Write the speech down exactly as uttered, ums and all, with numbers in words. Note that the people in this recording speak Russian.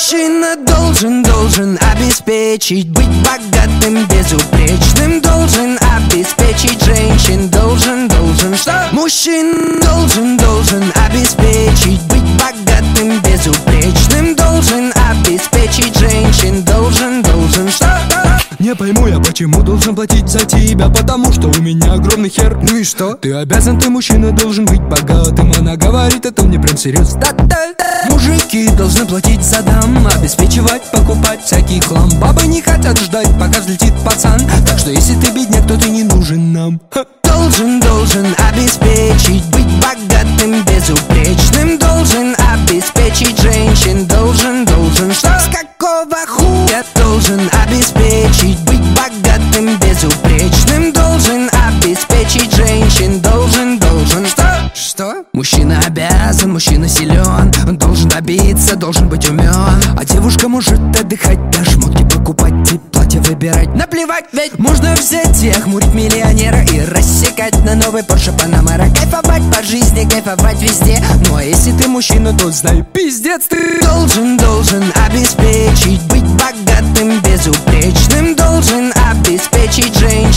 Мужчина должен, должен обеспечить, быть богатым, безупречным. Должен обеспечить женщин, должен, должен. Что? Мужчина должен, должен обеспечить, быть богатым, безупречным. Должен обеспечить женщин, должен, должен. Что? Не пойму я, почему должен платить за тебя, потому что у меня огромный хер. Ну и что? Ты обязан, ты мужчина, должен быть богатым. Она говорит, это мне прям серьезно. Мужики должны платить за дам, обеспечивать, покупать всякий хлам. Бабы не хотят ждать, пока взлетит пацан. Так что если ты бедняк, то ты не нужен нам. Должен, должен обеспечить, быть богатым, безупречным. Должен обеспечить женщин, должен, должен. Что? С какого хуя? Должен обеспечить, быть богатым, безупречным. Должен обеспечить женщин, должен, должен. Что? Что? Мужчина обязан, мужчина силен. Он должен добиться, должен быть умен. А девушка может отдыхать, даже шмотки покупать и платье выбирать. Наплевать, ведь можно взять и охмурить миллионера и рассекать на новый Porsche Panamera. Кайфовать по жизни, кайфовать везде. Ну а если ты мужчина, то знай, пиздец ты. Должен, должен обеспечить, быть богатым, безупречным. Должен обеспечить женщин.